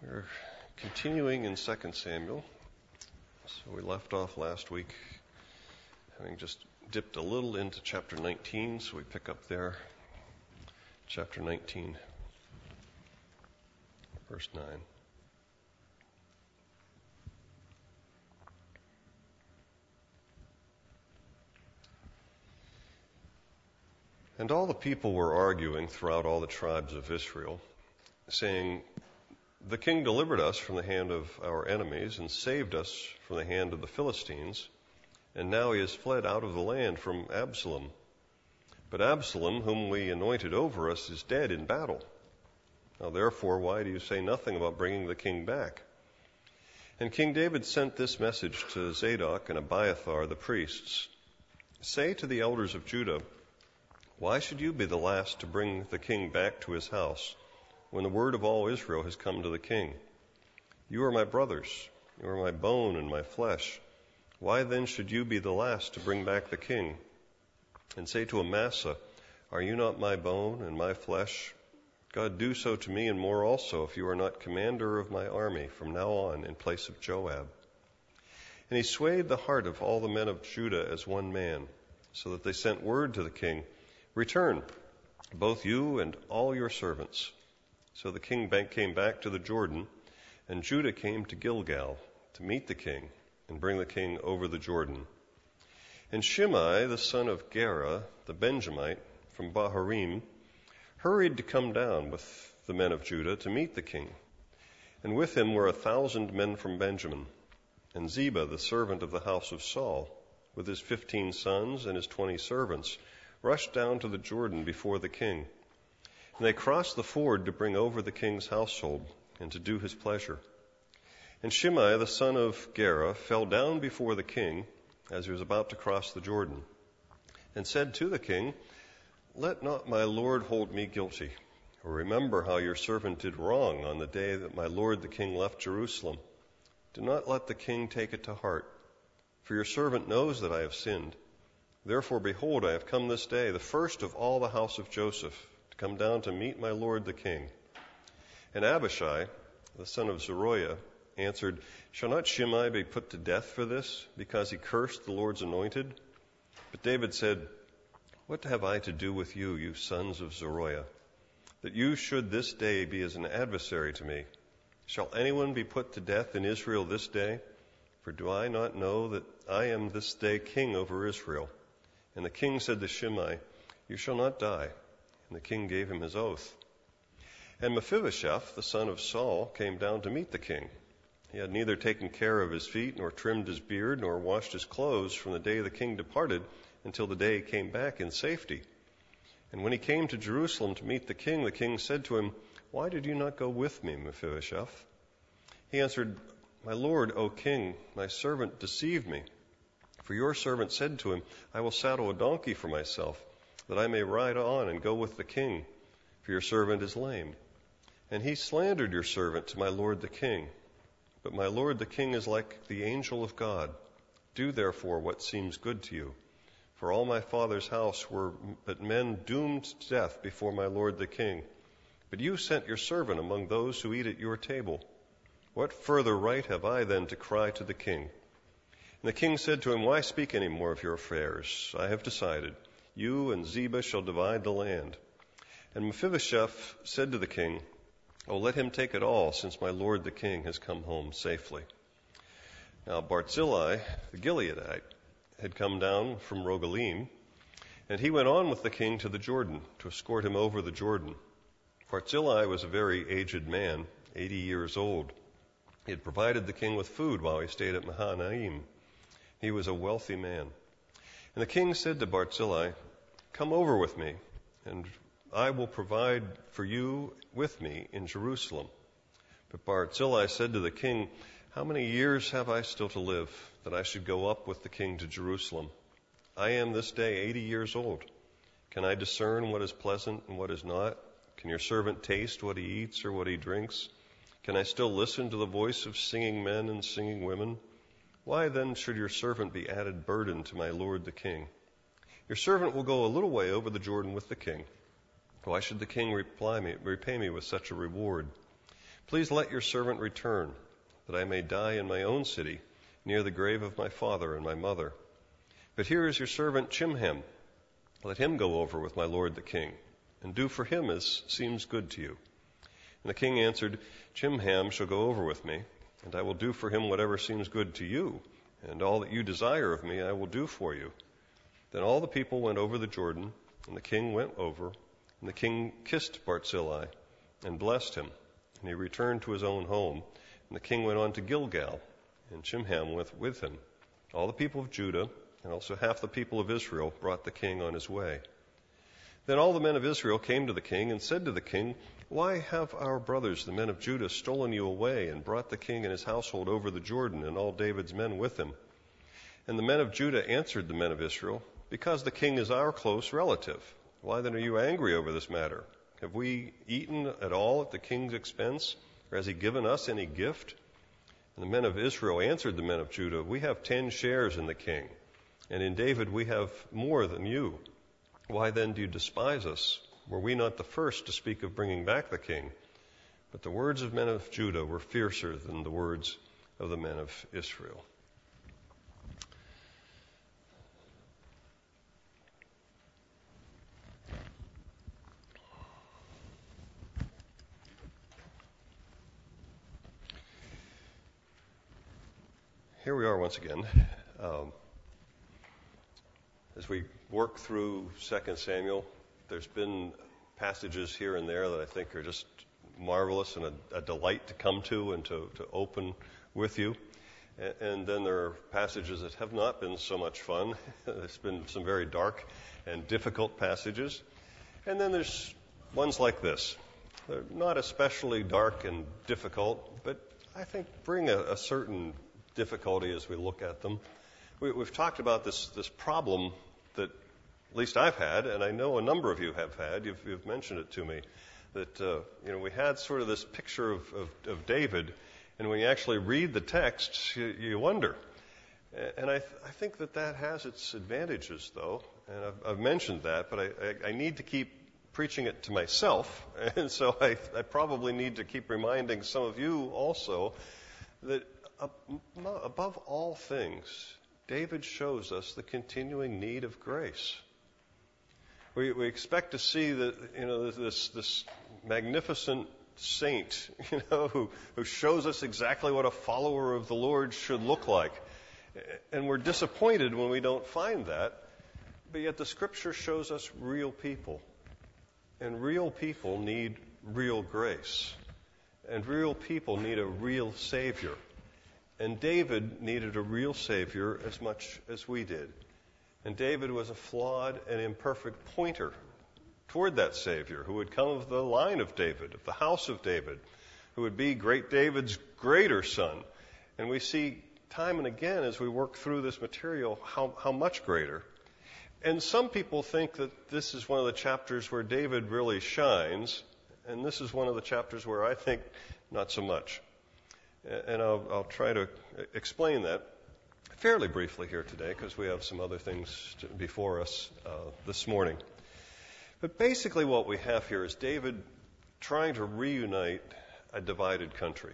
We're continuing in 2 Samuel. So we left off last week having just dipped a little into chapter 19, so we pick up there. Chapter 19, verse 9. And all the people were arguing throughout all the tribes of Israel, saying, "The king delivered us from the hand of our enemies and saved us from the hand of the Philistines, and now he has fled out of the land from Absalom. But Absalom, whom we anointed over us, is dead in battle. Now therefore, why do you say nothing about bringing the king back?" And King David sent this message to Zadok and Abiathar the priests: "Say to the elders of Judah, why should you be the last to bring the king back to his house, when the word of all Israel has come to the king? You are my brothers, you are my bone and my flesh. Why then should you be the last to bring back the king? And say to Amasa, are you not my bone and my flesh? God, do so to me and more also, if you are not commander of my army from now on in place of Joab." And he swayed the heart of all the men of Judah as one man, so that they sent word to the king, "Return, both you and all your servants." So the king came back to the Jordan, and Judah came to Gilgal to meet the king and bring the king over the Jordan. And Shimei, the son of Gera, the Benjamite, from Bahurim, hurried to come down with the men of Judah to meet the king. And with him were 1,000 men from Benjamin. And Ziba, the servant of the house of Saul, with his 15 sons and his 20 servants, rushed down to the Jordan before the king. And they crossed the ford to bring over the king's household and to do his pleasure. And Shimei, the son of Gera, fell down before the king as he was about to cross the Jordan, and said to the king, "Let not my lord hold me guilty, or remember how your servant did wrong on the day that my lord the king left Jerusalem. Do not let the king take it to heart, for your servant knows that I have sinned. Therefore, behold, I have come this day, the first of all the house of Joseph, to come down to meet my lord the king." And Abishai, the son of Zeruiah, answered, "Shall not Shimei be put to death for this, because he cursed the Lord's anointed?" But David said, "What have I to do with you, you sons of Zeruiah, that you should this day be as an adversary to me? Shall anyone be put to death in Israel this day? For do I not know that I am this day king over Israel?" And the king said to Shimei, "You shall not die." And the king gave him his oath. And Mephibosheth, the son of Saul, came down to meet the king. He had neither taken care of his feet, nor trimmed his beard, nor washed his clothes from the day the king departed until the day he came back in safety. And when he came to Jerusalem to meet the king said to him, "Why did you not go with me, Mephibosheth?" He answered, "My lord, O king, my servant deceived me. For your servant said to him, I will saddle a donkey for myself, that I may ride on and go with the king, for your servant is lame. And he slandered your servant to my lord the king. But my lord the king is like the angel of God. Do therefore what seems good to you. For all my father's house were but men doomed to death before my lord the king. But you sent your servant among those who eat at your table. What further right have I then to cry to the king?" And the king said to him, "Why speak any more of your affairs? I have decided. You and Ziba shall divide the land." And Mephibosheth said to the king, "Oh, let him take it all, since my lord the king has come home safely." Now Barzillai the Gileadite had come down from Rogelim, and he went on with the king to the Jordan, to escort him over the Jordan. Barzillai was a very aged man, 80 years old. He had provided the king with food while he stayed at Mahanaim. He was a wealthy man. And the king said to Barzillai, "Come over with me, and I will provide for you with me in Jerusalem." But Barzillai said to the king, "How many years have I still to live, that I should go up with the king to Jerusalem? I am this day 80 years old. Can I discern what is pleasant and what is not? Can your servant taste what he eats or what he drinks? Can I still listen to the voice of singing men and singing women? Why then should your servant be added burden to my lord the king? Your servant will go a little way over the Jordan with the king. Why should the king repay me with such a reward?" Please let your servant return, that I may die in my own city, near the grave of my father and my mother. But here is your servant Chimham. Let him go over with my lord the king, and do for him as seems good to you." And the king answered, "Chimham shall go over with me, and I will do for him whatever seems good to you, and all that you desire of me I will do for you." Then all the people went over the Jordan, and the king went over, and the king kissed Barzillai and blessed him, and he returned to his own home. And the king went on to Gilgal, and Chimham went with him. All the people of Judah, and also half the people of Israel, brought the king on his way. Then all the men of Israel came to the king and said to the king, "Why have our brothers, the men of Judah, stolen you away and brought the king and his household over the Jordan and all David's men with him?" And the men of Judah answered the men of Israel, "Because the king is our close relative. Why then are you angry over this matter? Have we eaten at all at the king's expense, or has he given us any gift?" And the men of Israel answered the men of Judah, "We have 10 shares in the king, and in David we have more than you. Why then do you despise us? Were we not the first to speak of bringing back the king?" But the words of men of Judah were fiercer than the words of the men of Israel. Here we are once again. As we work through 2 Samuel, there's been passages here and there that I think are just marvelous and a delight to come to and to open with you. And then there are passages that have not been so much fun. There's been some very dark and difficult passages. And then there's ones like this. They're not especially dark and difficult, but I think bring a certain difficulty as we look at them. We've talked about this problem that at least I've had, and I know a number of you have had. You've mentioned it to me, that we had sort of this picture of David, and when you actually read the text, you wonder. And I think that has its advantages, though, and I've mentioned that, but I need to keep preaching it to myself, and so I probably need to keep reminding some of you also that above all things, David shows us the continuing need of grace. We expect to see that this magnificent saint, who shows us exactly what a follower of the Lord should look like, and we're disappointed when we don't find that. But yet the Scripture shows us real people, and real people need real grace, and real people need a real Savior. And David needed a real Savior as much as we did. And David was a flawed and imperfect pointer toward that Savior who would come of the line of David, of the house of David, who would be great David's greater son. And we see time and again as we work through this material how much greater. And some people think that this is one of the chapters where David really shines, and this is one of the chapters where I think not so much. And I'll try to explain that fairly briefly here today because we have some other things before us this morning. But basically what we have here is David trying to reunite a divided country.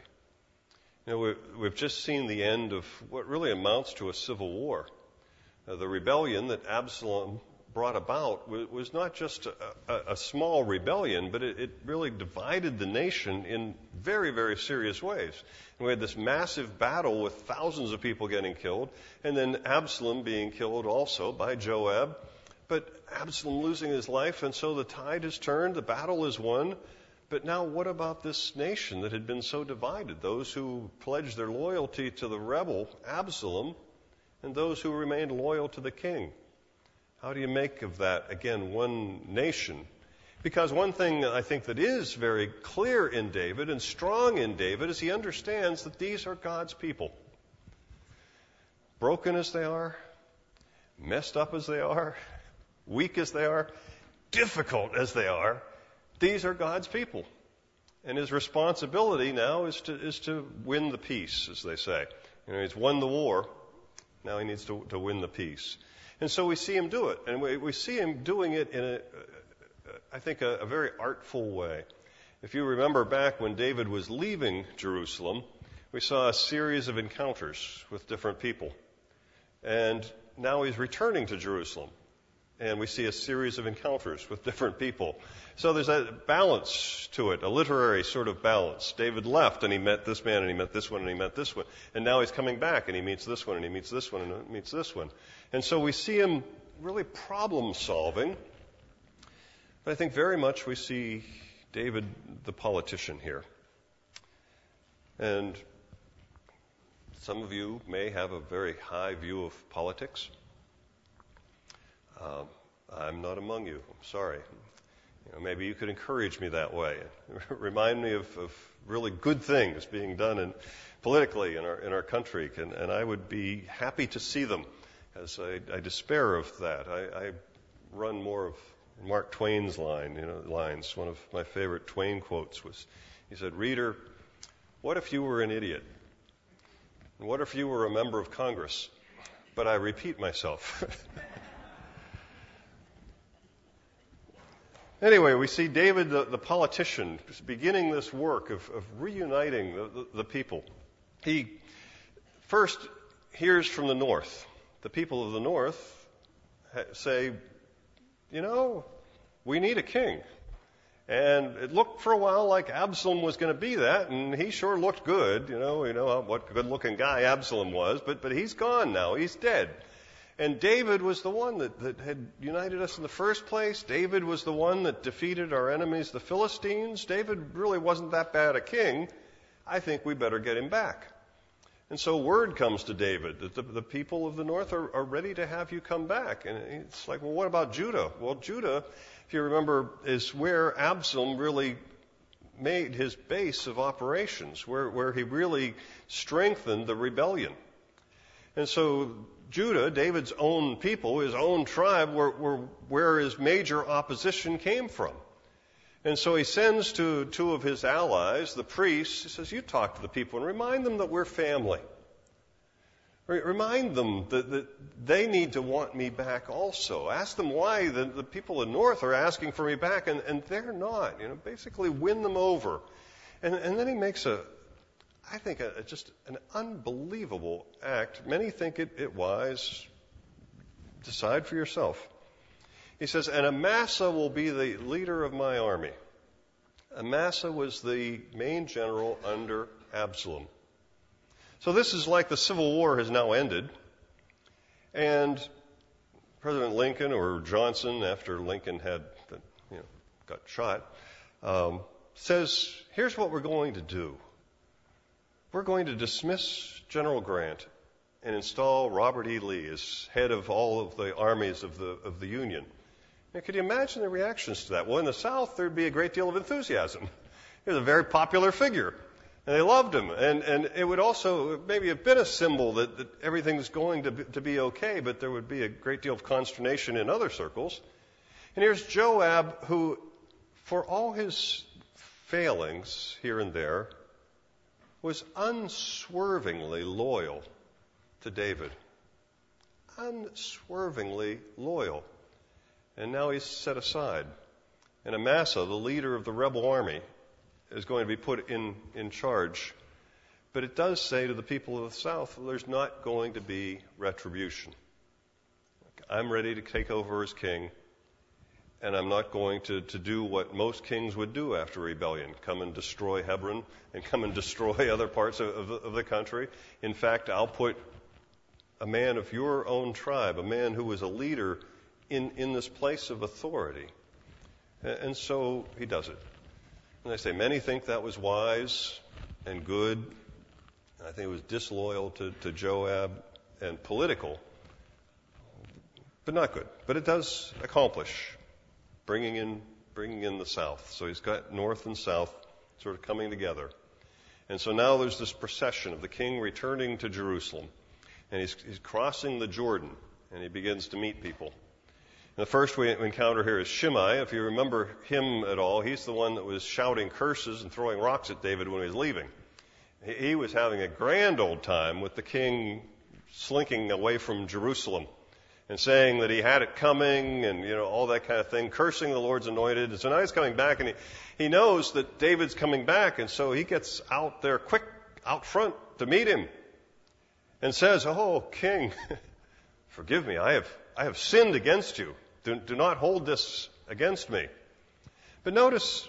We've just seen the end of what really amounts to a civil war. The rebellion that Absalom brought about was not just a small rebellion, but it really divided the nation in very, very serious ways. And we had this massive battle with thousands of people getting killed, and then Absalom being killed also by Joab. But Absalom losing his life, and so the tide has turned, the battle is won. But now what about this nation that had been so divided? Those who pledged their loyalty to the rebel Absalom, and those who remained loyal to the king. How do you make of that, again, one nation? Because one thing I think that is very clear in David and strong in David is he understands that these are God's people. Broken as they are, messed up as they are, weak as they are, difficult as they are, these are God's people. And his responsibility now is to win the peace, as they say. He's won the war. Now he needs to win the peace. And so we see him do it. And we see him doing it in, I think, a very artful way. If you remember back when David was leaving Jerusalem, we saw a series of encounters with different people. And now he's returning to Jerusalem, and we see a series of encounters with different people. So there's a balance to it, a literary sort of balance. David left, and he met this man, and he met this one, and he met this one. And now he's coming back, and he meets this one, and he meets this one, and he meets this one. And so we see him really problem-solving. But I think very much we see David the politician here. And some of you may have a very high view of politics. I'm not among you. I'm sorry. Maybe you could encourage me that way. Remind me of really good things being done politically in our country, and I would be happy to see them, as I despair of that. I run more of Mark Twain's lines. One of my favorite Twain quotes was, he said, "Reader, what if you were an idiot? And what if you were a member of Congress? But I repeat myself." Anyway, we see David, the politician, beginning this work of reuniting the people. He first hears from the north. The people of the north say, we need a king. And it looked for a while like Absalom was going to be that, and he sure looked good. We know what a good-looking guy Absalom was, but he's gone now. He's dead. And David was the one that had united us in the first place. David was the one that defeated our enemies, the Philistines. David really wasn't that bad a king. I think we better get him back. And so word comes to David that the people of the north are ready to have you come back. And it's like, well, what about Judah? Well, Judah, if you remember, is where Absalom really made his base of operations, where he really strengthened the rebellion. And so Judah, David's own people, his own tribe, where his major opposition came from. And so he sends to two of his allies, the priests. He says, you talk to the people and remind them that we're family. Remind them that they need to want me back also. Ask them why the people in the north are asking for me back and they're not. Basically win them over. And then he makes just an unbelievable act. Many think it wise. Decide for yourself. He says, and Amasa will be the leader of my army. Amasa was the main general under Absalom. So this is like the Civil War has now ended. And President Lincoln, or Johnson, after Lincoln had got shot, says, here's what we're going to do. We're going to dismiss General Grant and install Robert E. Lee as head of all of the armies of the Union. Now, could you imagine the reactions to that? Well, in the South, there'd be a great deal of enthusiasm. He was a very popular figure, and they loved him. And it would also maybe have been a symbol that everything's going to be okay, but there would be a great deal of consternation in other circles. And here's Joab, who, for all his failings here and there, was unswervingly loyal to David. Unswervingly loyal. And now he's set aside. And Amasa, the leader of the rebel army, is going to be put in charge. But it does say to the people of the South, there's not going to be retribution. I'm ready to take over as king, and I'm not going to do what most kings would do after rebellion, come and destroy Hebron and come and destroy other parts of the country. In fact, I'll put a man of your own tribe, a man who was a leader in this place of authority. And so he does it. And I say, many think that was wise and good. I think it was disloyal to Joab and political, but not good. But it does accomplish bringing in the South. So he's got North and South sort of coming together. And so now there's this procession of the king returning to Jerusalem. And he's crossing the Jordan, and he begins to meet people. And the first we encounter here is Shimei. If you remember him at all, he's the one that was shouting curses and throwing rocks at David when he was leaving. He was having a grand old time with the king slinking away from Jerusalem. and saying that he had it coming and, all that kind of thing, cursing the Lord's anointed. And so now he's coming back, and he knows that David's coming back, and so he gets out there quick, out front to meet him and says, "Oh, King, forgive me. I have sinned against you. Do not hold this against me." But notice,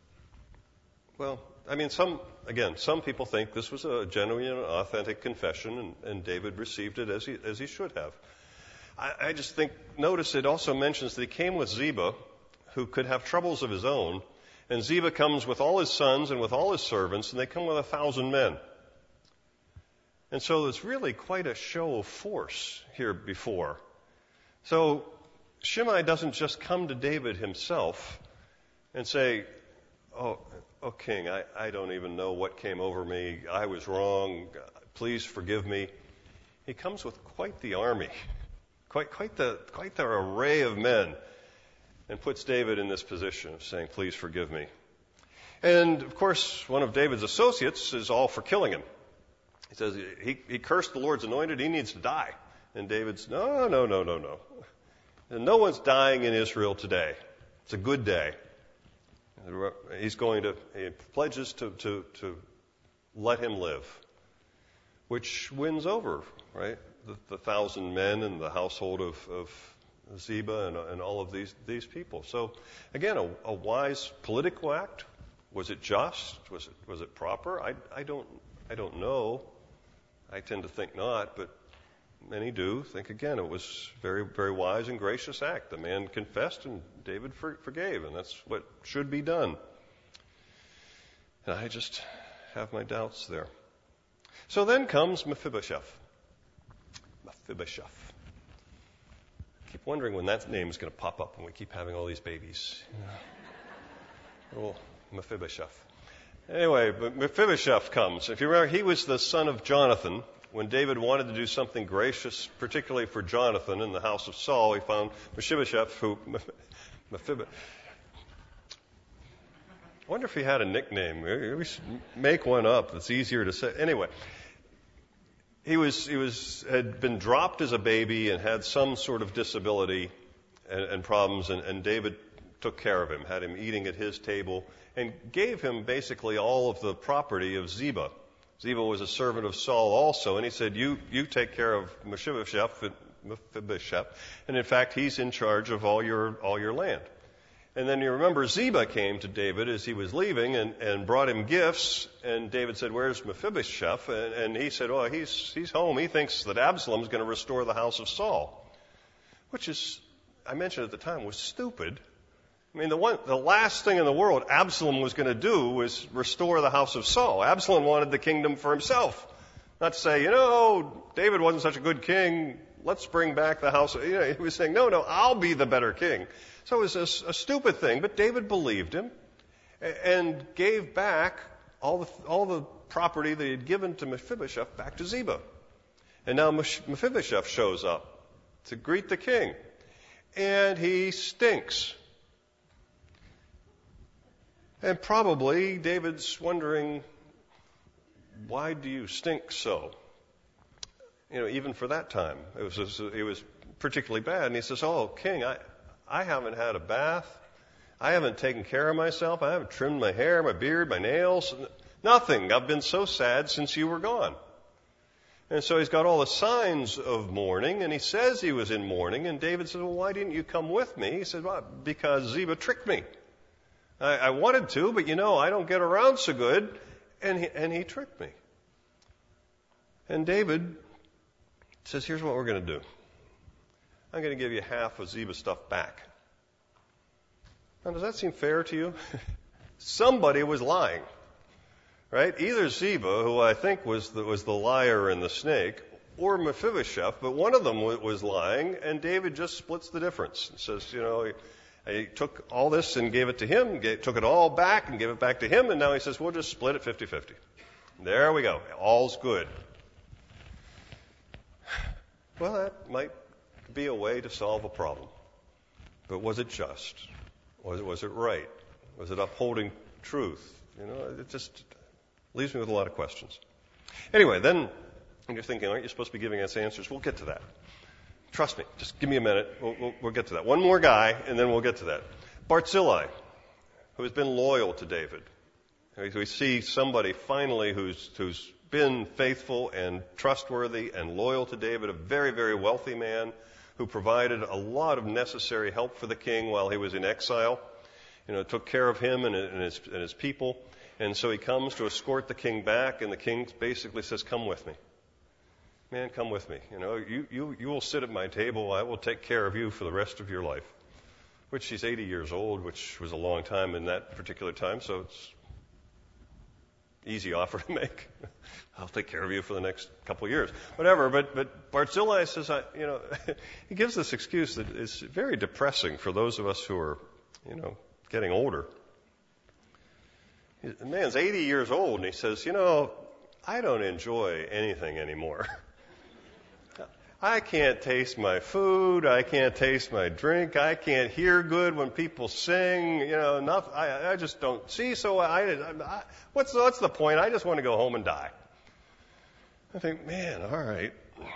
some people think this was a genuine and authentic confession, and David received it as he should have. I just think, notice it also mentions that he came with Ziba, who could have troubles of his own, and Ziba comes with all his sons and with all his servants, and they come with 1,000 men. And so there's really quite a show of force here before. So Shimei doesn't just come to David himself and say, Oh, King, I don't even know what came over me. I was wrong. Please forgive me. He comes with quite the army, quite the array of men, and puts David in this position of saying, "Please forgive me." And of course, one of David's associates is all for killing him. He says he cursed the Lord's anointed. He needs to die. And David's, no. And no one's dying in Israel today. It's a good day. He pledges to let him live, which wins over, right? The 1,000 men and the household of Ziba and all of these people. So again, a wise political act. Was it just? Was it proper? I don't know. I tend to think not, but many do think, again, it was very, very wise and gracious act. The man confessed and David forgave, and that's what should be done. And I just have my doubts there. So then comes Mephibosheth. I keep wondering when that name is going to pop up when we keep having all these babies. Oh, Mephibosheth. Anyway, but Mephibosheth comes. If you remember, he was the son of Jonathan. When David wanted to do something gracious, particularly for Jonathan in the house of Saul, he found Mephibosheth, I wonder if he had a nickname. We should make one up that's easier to say. Anyway, he had been dropped as a baby and had some sort of disability and problems, and David took care of him, had him eating at his table, and gave him basically all of the property of Ziba. Ziba was a servant of Saul also, and he said, you take care of Mephibosheth, and in fact, he's in charge of all your land. And then you remember Ziba came to David as he was leaving and brought him gifts, and David said, "Where's Mephibosheth?" And he said, "Oh, he's home. He thinks that Absalom's going to restore the house of Saul," which is, I mentioned at the time, was stupid. I mean, the last thing in the world Absalom was going to do was restore the house of Saul. Absalom wanted the kingdom for himself. Not to say, David wasn't such a good king. Let's bring back the house. He was saying, no, I'll be the better king. So it was a stupid thing, but David believed him and gave back all the property that he had given to Mephibosheth back to Ziba. And now Mephibosheth shows up to greet the king. And he stinks. And probably David's wondering, why do you stink so? Even for that time, it was particularly bad. And he says, "Oh, king, I haven't had a bath. I haven't taken care of myself. I haven't trimmed my hair, my beard, my nails. Nothing. I've been so sad since you were gone." And so he's got all the signs of mourning, and he says he was in mourning. And David says, "Well, why didn't you come with me?" He said, "Well, because Ziba tricked me. I wanted to, but I don't get around so good, and he tricked me." And David says, "Here's what we're going to do. I'm going to give you half of Ziba's stuff back." Now, does that seem fair to you? Somebody was lying, right? Either Ziba, who I think was the liar and the snake, or Mephibosheth, but one of them was lying, and David just splits the difference and says, I took all this and gave it to him, took it all back and gave it back to him, and now he says, we'll just split it 50-50. There we go. All's good. Well, that might be a way to solve a problem. But was it just? Was it right? Was it upholding truth? It just leaves me with a lot of questions. Anyway, then you're thinking, aren't you supposed to be giving us answers? We'll get to that. Trust me. Just give me a minute. We'll get to that. One more guy, and then we'll get to that. Barzillai, who has been loyal to David. We see somebody finally who's been faithful and trustworthy and loyal to David, a very, very wealthy man who provided a lot of necessary help for the king while he was in exile. Took care of him and his people. And so he comes to escort the king back, and the king basically says, "Come with me. Man, come with me. You will sit at my table. I will take care of you for the rest of your life." Which he's 80 years old, which was a long time in that particular time, so it's easy offer to make. I'll take care of you for the next couple of years. Whatever, but Barzillai says, he gives this excuse that is very depressing for those of us who are, getting older. The man's 80 years old, and he says, I don't enjoy anything anymore. I can't taste my food. I can't taste my drink. I can't hear good when people sing. Nothing. I just don't see. So what's the point? I just want to go home and die. I think, man, all right.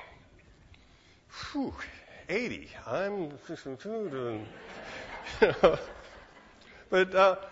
80. I'm, but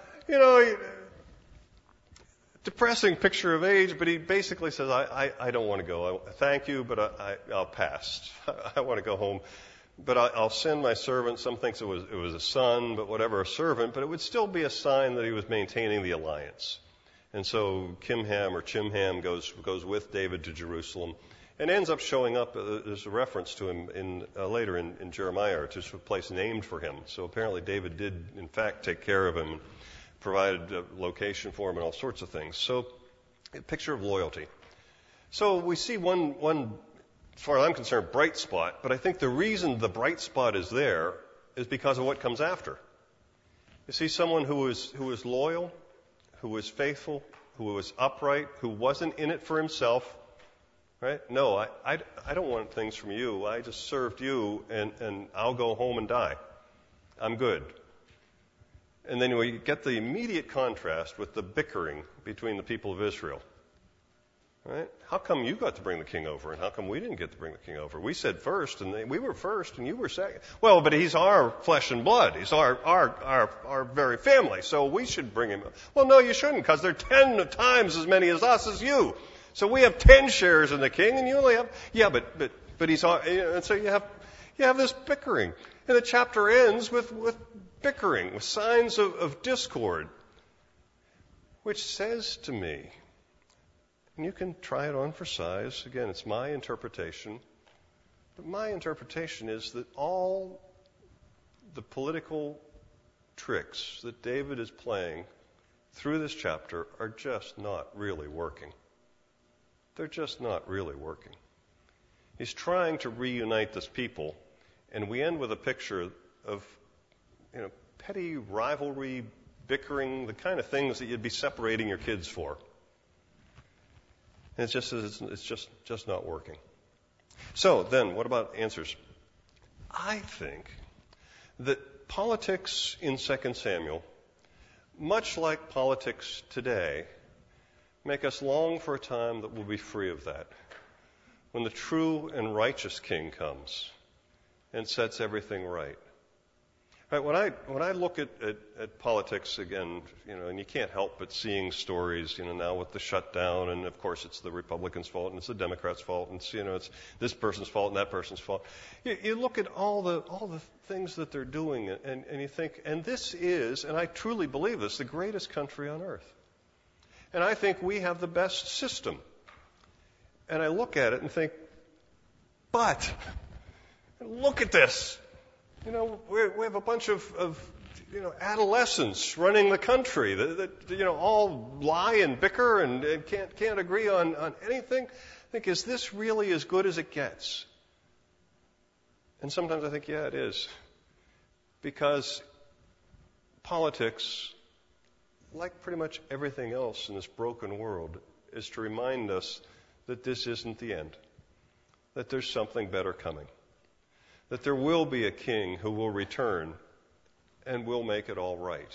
depressing picture of age, but he basically says, I don't want to go. Thank you, but I'll pass. I want to go home. But I'll send my servant. Some thinks it was a son, but whatever, a servant. But it would still be a sign that he was maintaining the alliance. And so Chimham goes with David to Jerusalem and ends up showing up. There's a reference to him later in Jeremiah, to a place named for him. So apparently David did, in fact, take care of him, provided a location for him and all sorts of things. So a picture of loyalty. So we see one, as far as I'm concerned, bright spot, but I think the reason the bright spot is there is because of what comes after. You see someone who was loyal, who was faithful, who was upright, who wasn't in it for himself, right? No, I don't want things from you. I just served you, and I'll go home and die. I'm good. And then we get the immediate contrast with the bickering between the people of Israel. Right? How come you got to bring the king over, and how come we didn't get to bring the king over? We said first, and we were first, and you were second. Well, but he's our flesh and blood. He's our very family, so we should bring him. Well, no, you shouldn't, because there are 10 times as many as us as you. So we have 10 shares in the king, and you only have. Yeah, but he's our. And so you have this bickering, and the chapter ends with bickering, with signs of discord, which says to me, and you can try it on for size. Again, it's my interpretation. But my interpretation is that all the political tricks that David is playing through this chapter are just not really working. They're just not really working. He's trying to reunite this people, and we end with a picture of petty rivalry, bickering, the kind of things that you'd be separating your kids for. And it's just not working. So then, what about answers? I think that politics in 2 Samuel, much like politics today, make us long for a time that will be free of that, when the true and righteous king comes and sets everything right. Right, when I look at politics again, and you can't help but seeing stories, now with the shutdown, and of course it's the Republicans' fault, and it's the Democrats' fault, and it's this person's fault and that person's fault. You look at all the things that they're doing, and you think, and this is, and I truly believe this, the greatest country on earth. And I think we have the best system. And I look at it and think, but look at this. We have a bunch of adolescents running the country that all lie and bicker and can't agree on anything. I think, is this really as good as it gets? And sometimes I think, yeah, it is. Because politics, like pretty much everything else in this broken world, is to remind us that this isn't the end, that there's something better coming. That there will be a king who will return and will make it all right.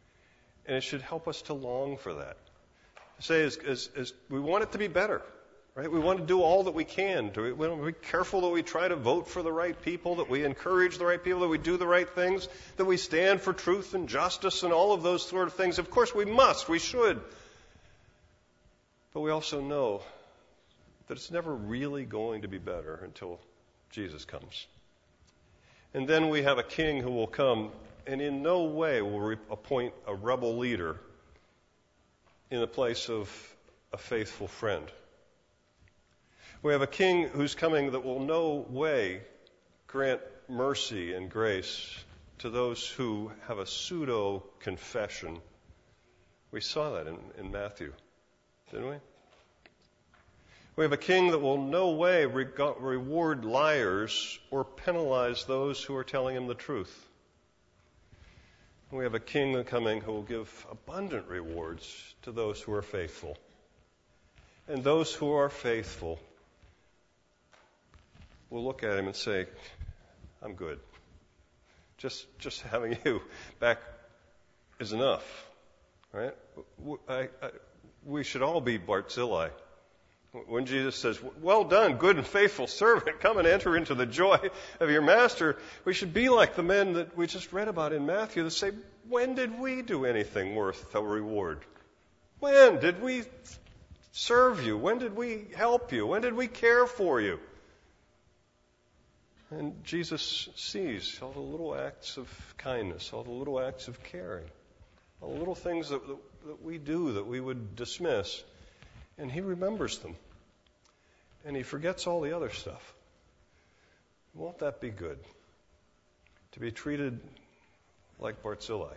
And it should help us to long for that. Say, as we want it to be better, Right? We want to do all that we can. We want to be careful that we try to vote for the right people, that we encourage the right people, that we do the right things, that we stand for truth and justice and all of those sort of things. Of course, we must. We should. But we also know that it's never really going to be better until Jesus comes. And then we have a king who will come and in no way will appoint a rebel leader in the place of a faithful friend. We have a king who's coming that will no way grant mercy and grace to those who have a pseudo-confession. We saw that in Matthew, didn't we? We have a king that will no way reward liars or penalize those who are telling him the truth. We have a king coming who will give abundant rewards to those who are faithful. And those who are faithful will look at him and say, I'm good. Just having you back is enough. Right? We should all be Barzillai. When Jesus says, well done, good and faithful servant, come and enter into the joy of your master, we should be like the men that we just read about in Matthew that say, when did we do anything worth a reward? When did we serve you? When did we help you? When did we care for you? And Jesus sees all the little acts of kindness, all the little acts of caring, all the little things that we do that we would dismiss. And he remembers them. And he forgets all the other stuff. Won't that be good? To be treated like Barzillai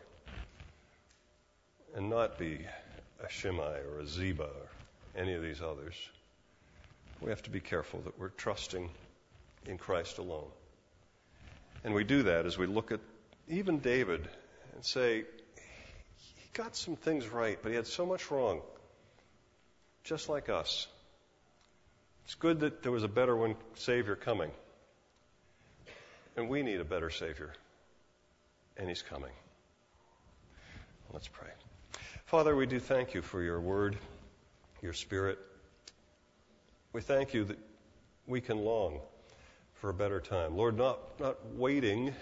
and not be a Shimei or a Ziba or any of these others. We have to be careful that we're trusting in Christ alone. And we do that as we look at even David and say, he got some things right, but he had so much wrong. Just like us. It's good that there was a better Savior coming. And we need a better Savior. And he's coming. Let's pray. Father, we do thank you for your word, your Spirit. We thank you that we can long for a better time. Lord, not waiting,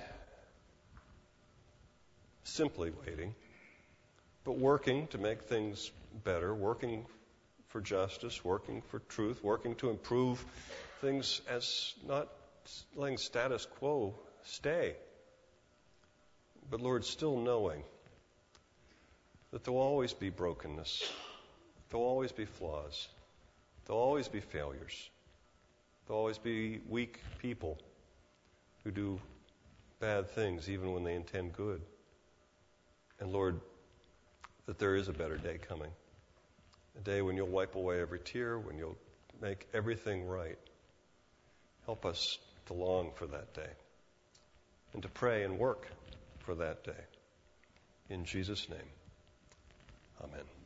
simply waiting, but working to make things better, working for justice, working for truth, working to improve things as not letting status quo stay. But Lord, still knowing that there will always be brokenness, there will always be flaws, there will always be failures, there will always be weak people who do bad things even when they intend good. And Lord, that there is a better day coming. A day when you'll wipe away every tear, when you'll make everything right. Help us to long for that day and to pray and work for that day. In Jesus' name, amen.